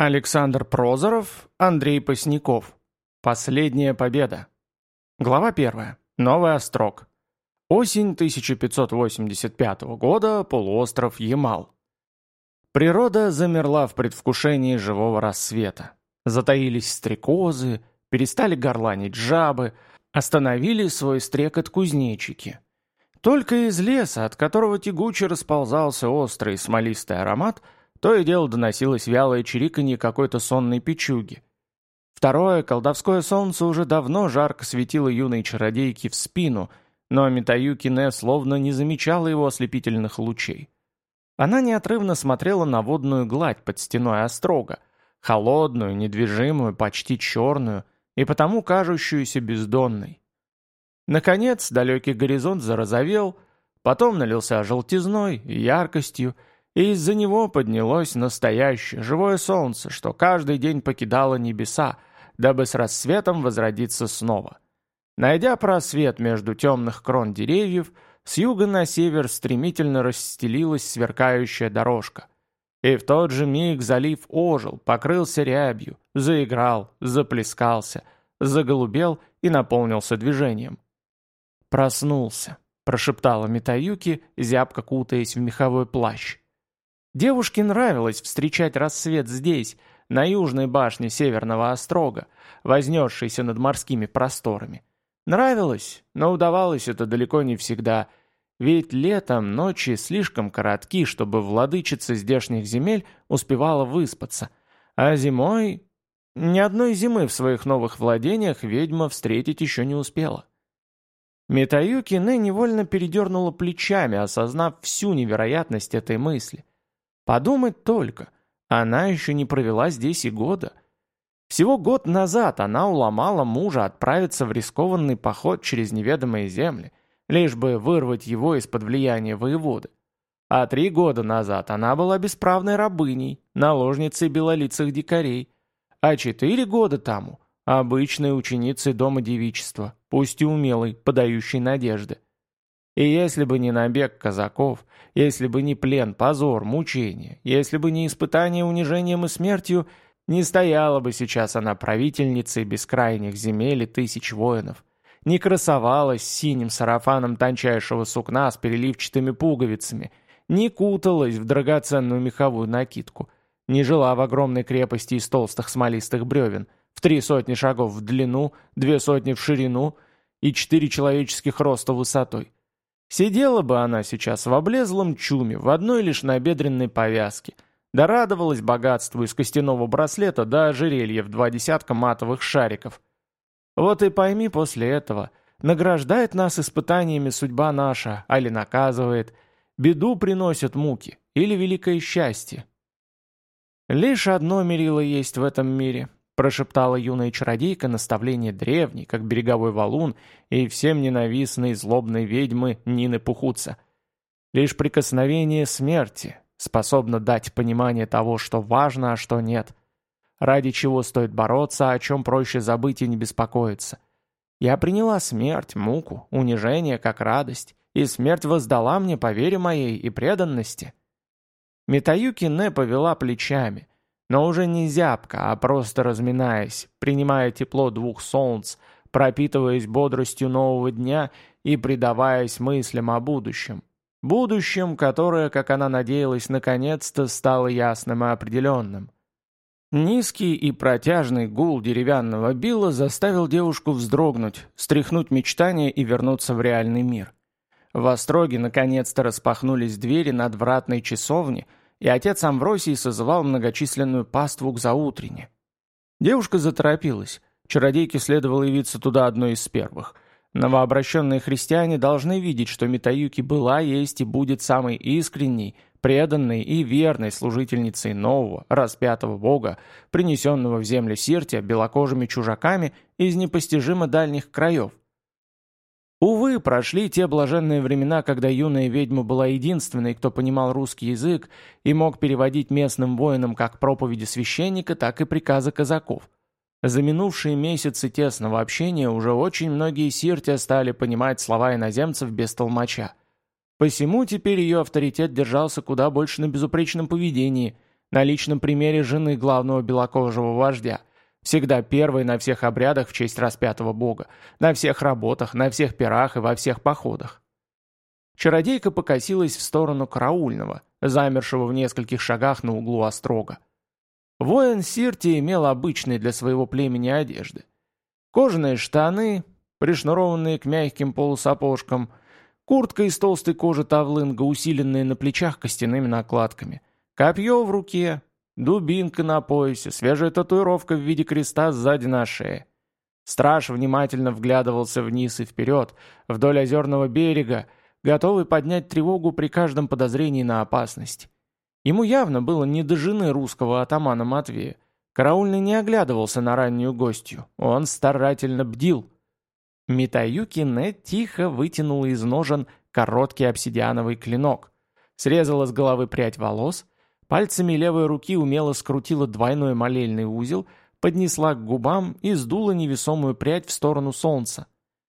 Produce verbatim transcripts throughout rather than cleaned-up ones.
Александр Прозоров, Андрей Посняков. Последняя победа. Глава первая. Новый Острог. Осень тысяча пятьсот восемьдесят пятого года. Полуостров Ямал. Природа замерла в предвкушении живого рассвета. Затаились стрекозы, перестали горланить жабы, остановили свой стрекот кузнечики. Только из леса, от которого тягуче расползался острый смолистый аромат, то и дело доносилось вялое чириканье какой-то сонной печуги. Второе, колдовское солнце уже давно жарко светило юной чародейке в спину, но Митаюки Не словно не замечала его ослепительных лучей. Она неотрывно смотрела на водную гладь под стеной острога, холодную, недвижимую, почти черную, и потому кажущуюся бездонной. Наконец, далекий горизонт зарозовел, потом налился желтизной и яркостью, и из-за него поднялось настоящее, живое солнце, что каждый день покидало небеса, дабы с рассветом возродиться снова. Найдя просвет между темных крон деревьев, с юга на север стремительно расстелилась сверкающая дорожка. И в тот же миг залив ожил, покрылся рябью, заиграл, заплескался, заголубел и наполнился движением. «Проснулся», — прошептала Митаюки, зябко кутаясь в меховой плащ. Девушке нравилось встречать рассвет здесь, на южной башне Северного Острога, вознесшейся над морскими просторами. Нравилось, но удавалось это далеко не всегда, ведь летом ночи слишком коротки, чтобы владычица здешних земель успевала выспаться, а зимой... Ни одной зимы в своих новых владениях ведьма встретить еще не успела. Митаюки Не невольно передернула плечами, осознав всю невероятность этой мысли. Подумать только, она еще не провела здесь и года. Всего год назад она уломала мужа отправиться в рискованный поход через неведомые земли, лишь бы вырвать его из-под влияния воеводы. А три года назад она была бесправной рабыней, наложницей белолицых дикарей, а четыре года тому – обычной ученицей дома девичества, пусть и умелой, подающей надежды. И если бы не набег казаков, если бы не плен, позор, мучение, если бы не испытание унижением и смертью, не стояла бы сейчас она правительницей бескрайних земель и тысяч воинов, не красовалась синим сарафаном тончайшего сукна с переливчатыми пуговицами, не куталась в драгоценную меховую накидку, не жила в огромной крепости из толстых смолистых бревен, в три сотни шагов в длину, две сотни в ширину и четыре человеческих роста высотой. Сидела бы она сейчас в облезлом чуме, в одной лишь набедренной повязке, да радовалась богатству из костяного браслета до ожерелья в два десятка матовых шариков. Вот и пойми после этого, награждает нас испытаниями судьба наша, али наказывает, беду приносят муки или великое счастье. «Лишь одно мерило есть в этом мире», — прошептала юная чародейка наставление древней, как береговой валун, и всем ненавистной злобной ведьмы Нины Пухутца. «Лишь прикосновение смерти способно дать понимание того, что важно, а что нет. Ради чего стоит бороться, о чем проще забыть и не беспокоиться. Я приняла смерть, муку, унижение как радость, и смерть воздала мне по вере моей и преданности». Митаюки Не повела плечами, но уже не зябко, а просто разминаясь, принимая тепло двух солнц, пропитываясь бодростью нового дня и предаваясь мыслям о будущем. Будущем, которое, как она надеялась, наконец-то стало ясным и определенным. Низкий и протяжный гул деревянного била заставил девушку вздрогнуть, стряхнуть мечтания и вернуться в реальный мир. В Остроге наконец-то распахнулись двери надвратной часовни, и отец Амвросий созывал многочисленную паству к заутрене. Девушка заторопилась. Чародейке следовало явиться туда одной из первых. Новообращенные христиане должны видеть, что Митаюки была, есть и будет самой искренней, преданной и верной служительницей нового, распятого бога, принесенного в землю Сиртия белокожими чужаками из непостижимо дальних краев. Увы, прошли те блаженные времена, когда юная ведьма была единственной, кто понимал русский язык и мог переводить местным воинам как проповеди священника, так и приказы казаков. За минувшие месяцы тесного общения уже очень многие сиртя стали понимать слова иноземцев без толмача. Посему теперь ее авторитет держался куда больше на безупречном поведении, на личном примере жены главного белокожего вождя, всегда первой на всех обрядах в честь распятого бога, на всех работах, на всех пирах и во всех походах. Чародейка покосилась в сторону караульного, замершего в нескольких шагах на углу острога. Воин Сирти имел обычные для своего племени одежды. Кожаные штаны, пришнурованные к мягким полусапожкам, куртка из толстой кожи тавлынга, усиленная на плечах костяными накладками, копье в руке, дубинка на поясе, свежая татуировка в виде креста сзади на шее. Страж внимательно вглядывался вниз и вперед, вдоль озерного берега, готовый поднять тревогу при каждом подозрении на опасность. Ему явно было не до жены русского атамана Матвея. Караульный не оглядывался на раннюю гостью, он старательно бдил. Митаюки Не тихо вытянула из ножен короткий обсидиановый клинок, срезала с головы прядь волос, пальцами левой руки умело скрутила двойной молельный узел, поднесла к губам и сдула невесомую прядь в сторону солнца.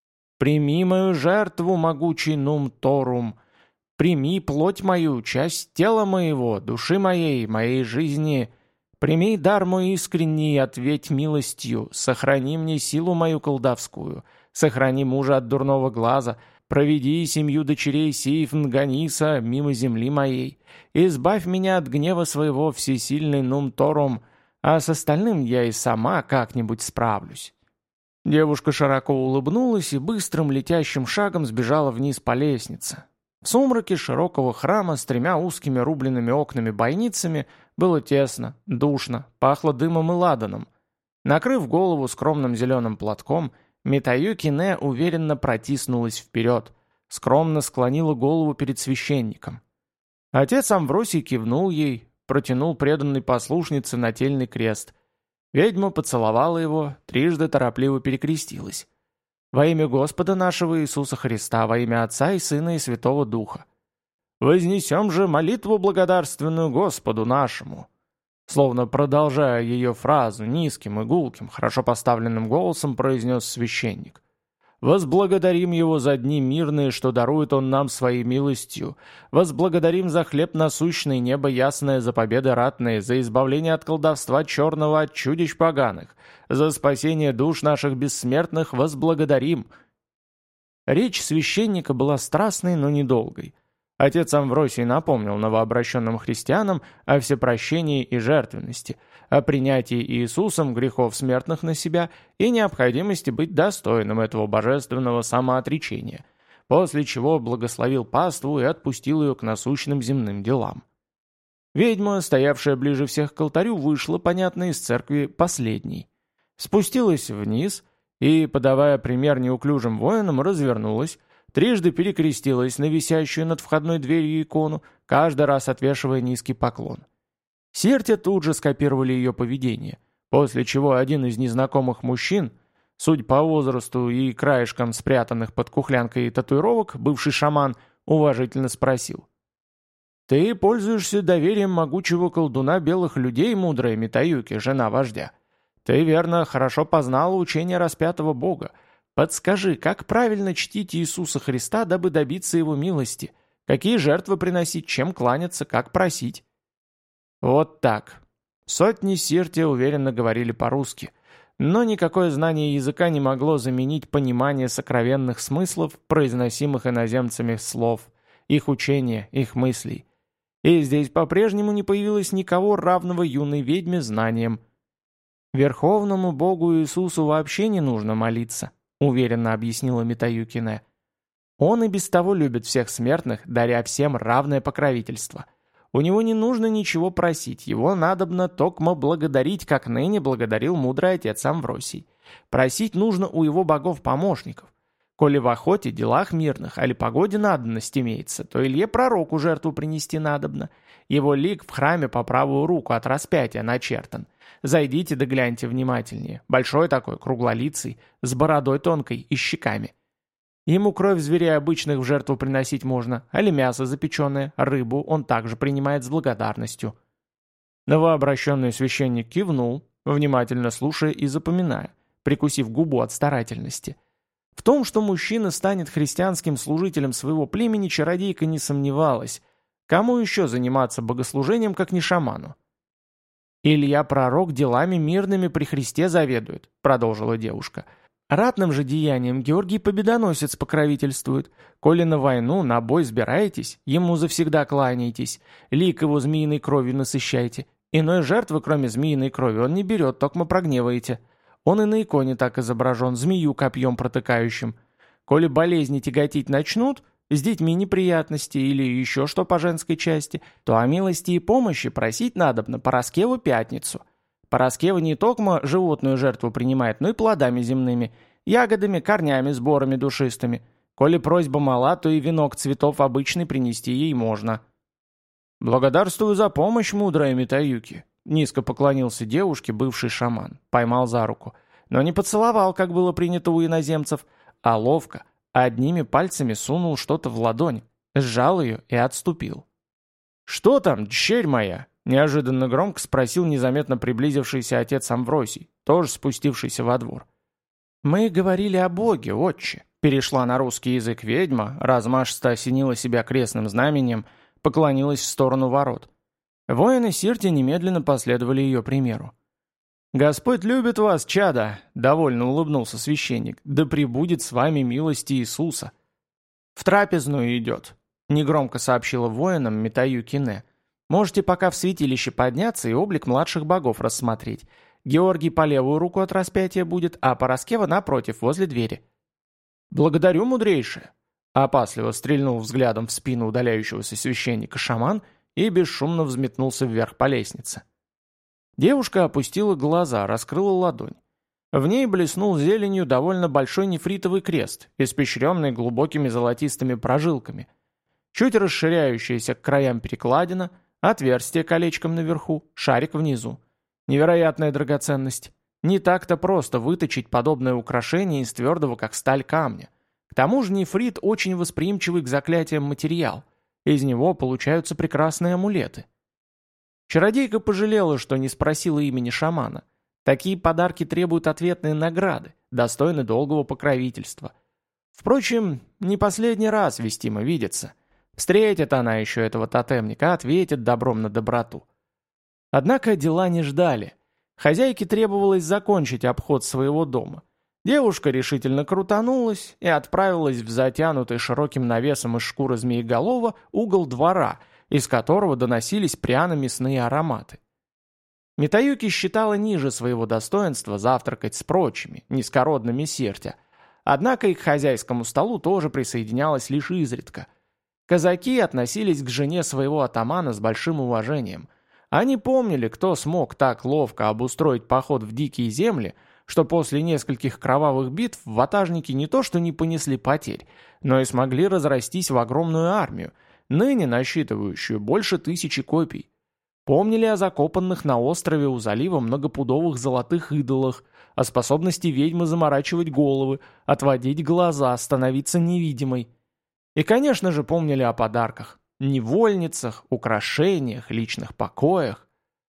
«Прими мою жертву, могучий Нум-Торум! Прими плоть мою, часть тела моего, души моей, моей жизни! Прими дар мой искренний, ответь милостью, сохрани мне силу мою колдовскую!» Сохрани мужа от дурного глаза, проведи семью дочерей Сиф-Нганиса мимо земли моей, избавь меня от гнева своего, всесильный Нум-Торум, а с остальным я и сама как-нибудь справлюсь». Девушка широко улыбнулась и быстрым летящим шагом сбежала вниз по лестнице. В сумраке широкого храма с тремя узкими рубленными окнами-бойницами было тесно, душно, пахло дымом и ладаном. Накрыв голову скромным зеленым платком, Митаюки Не уверенно протиснулась вперед, скромно склонила голову перед священником. Отец Амвросий кивнул ей, протянул преданной послушнице нательный крест. Ведьма поцеловала его, трижды торопливо перекрестилась. «Во имя Господа нашего Иисуса Христа, во имя Отца и Сына и Святого Духа. Вознесем же молитву благодарственную Господу нашему». Словно продолжая ее фразу, низким и гулким, хорошо поставленным голосом произнес священник. «Возблагодарим Его за дни мирные, что дарует Он нам своей милостью. Возблагодарим за хлеб насущный, небо ясное, за победы ратные, за избавление от колдовства черного, от чудищ поганых, за спасение душ наших бессмертных возблагодарим». Речь священника была страстной, но недолгой. Отец Амвросий напомнил новообращенным христианам о всепрощении и жертвенности, о принятии Иисусом грехов смертных на себя и необходимости быть достойным этого божественного самоотречения, после чего благословил паству и отпустил ее к насущным земным делам. Ведьма, стоявшая ближе всех к алтарю, вышла, понятно, из церкви последней. Спустилась вниз и, подавая пример неуклюжим воинам, развернулась, трижды перекрестилась на висящую над входной дверью икону, каждый раз отвешивая низкий поклон. Сирте тут же скопировали ее поведение, после чего один из незнакомых мужчин, судя по возрасту и краешкам спрятанных под кухлянкой татуировок, бывший шаман, уважительно спросил. «Ты пользуешься доверием могучего колдуна белых людей, мудрая Митаюки, жена вождя. Ты, верно, хорошо познала учение распятого бога. Подскажи, как правильно чтить Иисуса Христа, дабы добиться Его милости? Какие жертвы приносить, чем кланяться, как просить?» Вот так. Сотни Сирти уверенно говорили по-русски, но никакое знание языка не могло заменить понимание сокровенных смыслов, произносимых иноземцами слов, их учения, их мыслей. И здесь по-прежнему не появилось никого равного юной ведьме знаниям. «Верховному Богу Иисусу вообще не нужно молиться», уверенно объяснила Митаюки Не. «Он и без того любит всех смертных, даря всем равное покровительство. У него не нужно ничего просить, его надобно токмо благодарить, как ныне благодарил мудрый отец Амвросий. Просить нужно у его богов-помощников. Коли в охоте, делах мирных, али погоде надобность имеется, то Илье пророку жертву принести надобно. Его лик в храме по правую руку от распятия начертан. Зайдите да гляньте внимательнее. Большой такой, круглолицый, с бородой тонкой и щеками. Ему кровь зверей обычных в жертву приносить можно, али мясо запеченное, рыбу он также принимает с благодарностью». Новообращенный священник кивнул, внимательно слушая и запоминая, прикусив губу от старательности. В том, что мужчина станет христианским служителем своего племени, чародейка не сомневалась. Кому еще заниматься богослужением, как не шаману? «Илья Пророк делами мирными при Христе заведует», — продолжила девушка. «Ратным же деянием Георгий Победоносец покровительствует. Коли на войну, на бой сбираетесь, ему завсегда кланяйтесь, лик его змеиной кровью насыщайте. Иной жертвы, кроме змеиной крови, он не берет, токмо прогневаете. Он и на иконе так изображен, змею копьем протыкающим. Коли болезни тяготить начнут, с детьми неприятности или еще что по женской части, то о милости и помощи просить надобно Параскеву Пятницу. Параскева не токмо животную жертву принимает, но и плодами земными, ягодами, корнями, сборами душистыми. Коли просьба мала, то и венок цветов обычный принести ей можно». «Благодарствую за помощь, мудрая Митаюки», — низко поклонился девушке бывший шаман, поймал за руку, но не поцеловал, как было принято у иноземцев, а ловко, одними пальцами сунул что-то в ладонь, сжал ее и отступил. «Что там, дщерь моя?» — неожиданно громко спросил незаметно приблизившийся отец Амвросий, тоже спустившийся во двор. «Мы говорили о Боге, отче», — перешла на русский язык ведьма, размашисто осенила себя крестным знаменем, поклонилась в сторону ворот. Воины Сирти немедленно последовали ее примеру. «Господь любит вас, чада!» — довольно улыбнулся священник. «Да пребудет с вами милость Иисуса!» «В трапезную идет», — негромко сообщила воинам Митаюки Не. «Можете пока в святилище подняться и облик младших богов рассмотреть. Георгий по левую руку от распятия будет, а Параскева напротив, возле двери». «Благодарю, мудрейшее!» — опасливо стрельнул взглядом в спину удаляющегося священника шаман и бесшумно взметнулся вверх по лестнице. Девушка опустила глаза, раскрыла ладонь. В ней блеснул зеленью довольно большой нефритовый крест, испещренный глубокими золотистыми прожилками. Чуть расширяющаяся к краям перекладина, отверстие колечком наверху, шарик внизу. Невероятная драгоценность. Не так-то просто выточить подобное украшение из твердого, как сталь, камня. К тому же нефрит очень восприимчивый к заклятиям материал. Из него получаются прекрасные амулеты. Чародейка пожалела, что не спросила имени шамана. Такие подарки требуют ответной награды, достойны долгого покровительства. Впрочем, не последний раз вестимо видится. Встретит она еще этого тотемника, ответит добром на доброту. Однако дела не ждали. Хозяйке требовалось закончить обход своего дома. Девушка решительно крутанулась и отправилась в затянутый широким навесом из шкуры змееголова угол двора, из которого доносились пряно-мясные ароматы. Митаюки считала ниже своего достоинства завтракать с прочими, низкородными сертя, однако и к хозяйскому столу тоже присоединялась лишь изредка. Казаки относились к жене своего атамана с большим уважением. Они помнили, кто смог так ловко обустроить поход в дикие земли, что после нескольких кровавых битв ватажники не то что не понесли потерь, но и смогли разрастись в огромную армию, ныне насчитывающую больше тысячи копий. Помнили о закопанных на острове у залива многопудовых золотых идолах, о способности ведьмы заморачивать головы, отводить глаза, становиться невидимой. И, конечно же, помнили о подарках, невольницах, украшениях, личных покоях.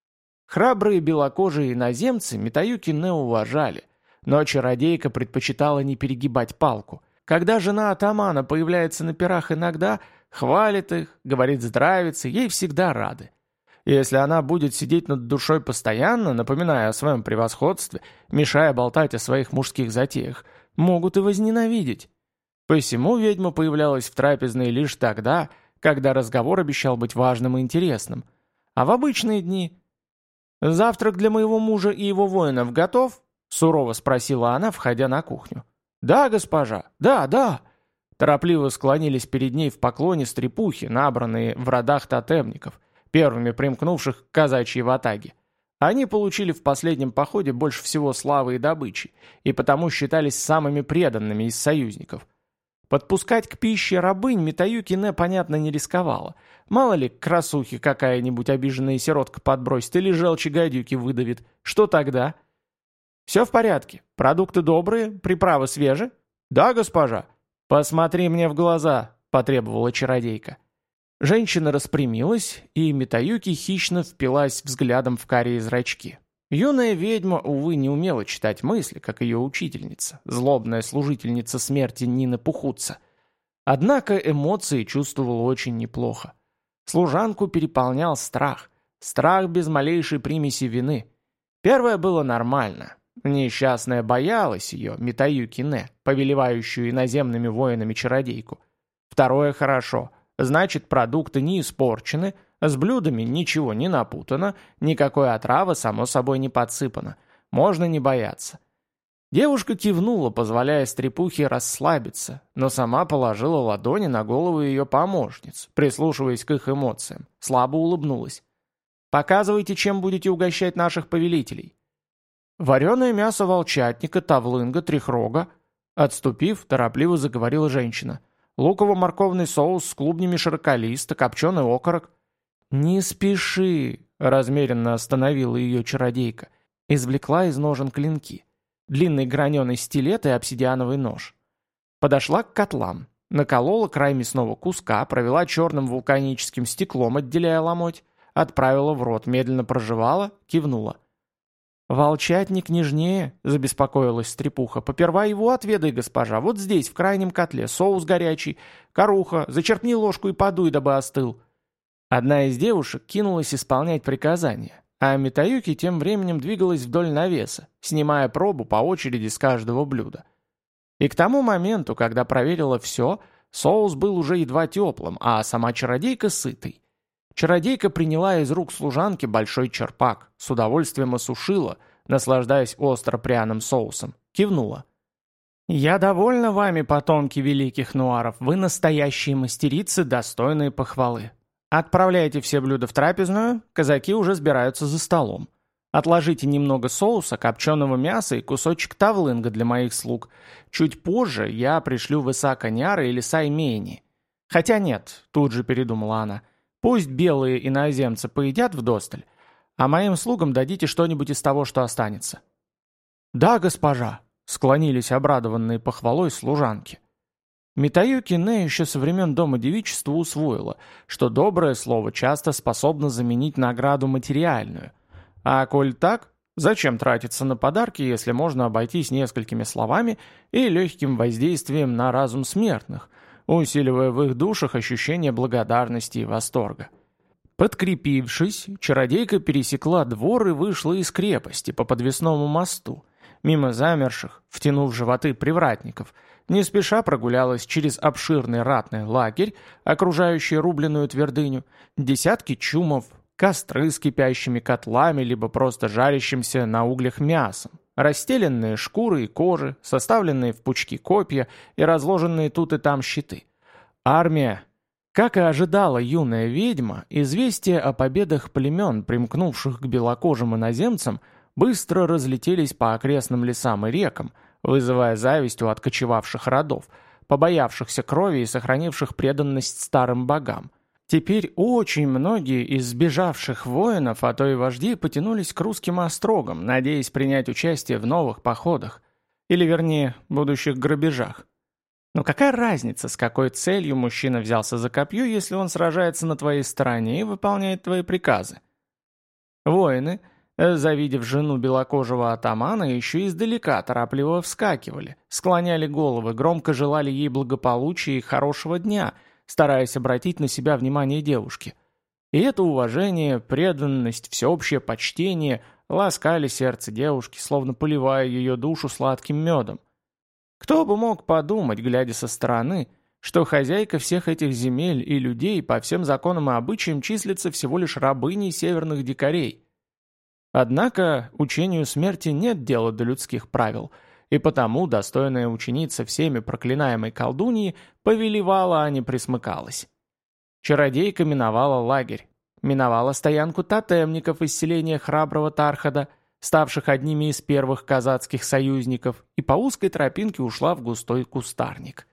Храбрые белокожие иноземцы Митаюки не уважали, но чародейка предпочитала не перегибать палку. Когда жена атамана появляется на пирах иногда, хвалит их, говорит здравицы, ей всегда рады. Если она будет сидеть над душой постоянно, напоминая о своем превосходстве, мешая болтать о своих мужских затеях, могут и возненавидеть. Посему ведьма появлялась в трапезной лишь тогда, когда разговор обещал быть важным и интересным. А в обычные дни... «Завтрак для моего мужа и его воинов готов?» — сурово спросила она, входя на кухню. «Да, госпожа, да, да!» Торопливо склонились перед ней в поклоне стрепухи, набранные в родах тотемников, первыми примкнувших к казачьей ватаге. Они получили в последнем походе больше всего славы и добычи, и потому считались самыми преданными из союзников. Подпускать к пище рабынь Митаюки Не, понятно, не рисковала. Мало ли, красухи какая-нибудь обиженная сиротка подбросит или желчи гадюки выдавит. Что тогда? «Все в порядке. Продукты добрые, приправы свежие?» «Да, госпожа». «Посмотри мне в глаза», — потребовала чародейка. Женщина распрямилась, и Митаюки хищно впилась взглядом в карие зрачки. Юная ведьма, увы, не умела читать мысли, как ее учительница, злобная служительница смерти Нина Пухутца. Однако эмоции чувствовала очень неплохо. Служанку переполнял страх. Страх без малейшей примеси вины. Первое было нормально. Несчастная боялась ее, Митаюки Не, повелевающую иноземными воинами чародейку. Второе хорошо. Значит, продукты не испорчены, с блюдами ничего не напутано, никакой отравы, само собой, не подсыпано. Можно не бояться. Девушка кивнула, позволяя стрепухе расслабиться, но сама положила ладони на голову ее помощниц, прислушиваясь к их эмоциям. Слабо улыбнулась. «Показывайте, чем будете угощать наших повелителей». «Вареное мясо волчатника, тавлынга, трехрога». Отступив, торопливо заговорила женщина. «Луково-морковный соус с клубнями широколиста, копченый окорок». «Не спеши», — размеренно остановила ее чародейка. Извлекла из ножен клинки. Длинный граненый стилет и обсидиановый нож. Подошла к котлам. Наколола край мясного куска, провела черным вулканическим стеклом, отделяя ломоть. Отправила в рот, медленно прожевала, кивнула. «Волчатник нежнее», — забеспокоилась стрепуха. «Поперва его отведай, госпожа, вот здесь, в крайнем котле, соус горячий, коруха, зачерпни ложку и подуй, дабы остыл». Одна из девушек кинулась исполнять приказания, а Митаюки тем временем двигалась вдоль навеса, снимая пробу по очереди с каждого блюда. И к тому моменту, когда проверила все, соус был уже едва теплым, а сама чародейка сытой. Чародейка приняла из рук служанки большой черпак, с удовольствием осушила, наслаждаясь остро-пряным соусом, кивнула. «Я довольна вами, потомки великих нуаров, вы настоящие мастерицы, достойные похвалы. Отправляйте все блюда в трапезную, казаки уже сбираются за столом. Отложите немного соуса, копченого мяса и кусочек тавлынга для моих слуг. Чуть позже я пришлю в Исааканяра или Саймейни. Хотя нет, тут же передумала она. Пусть белые иноземцы поедят вдосталь, а моим слугам дадите что-нибудь из того, что останется». «Да, госпожа», — склонились обрадованные похвалой служанки. Митаюки Не еще со времен Дома девичества усвоила, что доброе слово часто способно заменить награду материальную. А коль так, зачем тратиться на подарки, если можно обойтись несколькими словами и легким воздействием на разум смертных, усиливая в их душах ощущение благодарности и восторга. Подкрепившись, чародейка пересекла двор и вышла из крепости по подвесному мосту, мимо замерших, втянув животы привратников, не спеша прогулялась через обширный ратный лагерь, окружающий рубленную твердыню, десятки чумов, костры с кипящими котлами, либо просто жарящимся на углях мясом, расстеленные шкуры и кожи, составленные в пучки копья и разложенные тут и там щиты. Армия. Как и ожидала юная ведьма, известия о победах племен, примкнувших к белокожим иноземцам, быстро разлетелись по окрестным лесам и рекам, вызывая зависть у откочевавших родов, побоявшихся крови и сохранивших преданность старым богам. Теперь очень многие из сбежавших воинов, а то и вождей, потянулись к русским острогам, надеясь принять участие в новых походах, или, вернее, будущих грабежах. Но какая разница, с какой целью мужчина взялся за копье, если он сражается на твоей стороне и выполняет твои приказы? Воины, завидев жену белокожего атамана, еще издалека торопливо вскакивали, склоняли головы, громко желали ей благополучия и хорошего дня, стараясь обратить на себя внимание девушки. И это уважение, преданность, всеобщее почтение ласкали сердце девушки, словно поливая ее душу сладким медом. Кто бы мог подумать, глядя со стороны, что хозяйка всех этих земель и людей по всем законам и обычаям числится всего лишь рабыней северных дикарей. Однако учению смерти нет дела до людских правил, и потому достойная ученица всеми проклинаемой колдуньи повелевала, а не присмыкалась. Чародейка миновала лагерь, миновала стоянку тотемников из селения храброго Тархада, ставших одними из первых казацких союзников, и по узкой тропинке ушла в густой кустарник.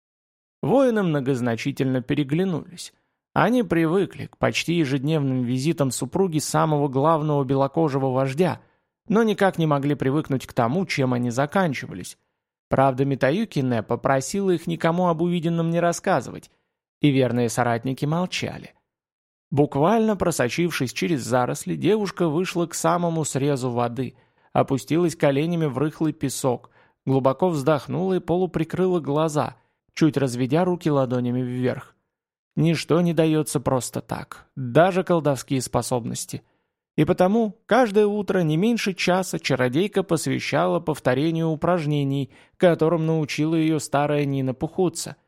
Воины многозначительно переглянулись. Они привыкли к почти ежедневным визитам супруги самого главного белокожего вождя, но никак не могли привыкнуть к тому, чем они заканчивались. Правда, Митаюки Не попросила их никому об увиденном не рассказывать, и верные соратники молчали. Буквально просочившись через заросли, девушка вышла к самому срезу воды, опустилась коленями в рыхлый песок, глубоко вздохнула и полуприкрыла глаза, чуть разведя руки ладонями вверх. Ничто не дается просто так, даже колдовские способности. И потому каждое утро не меньше часа чародейка посвящала повторению упражнений, которым научила ее старая Нина Пухутца,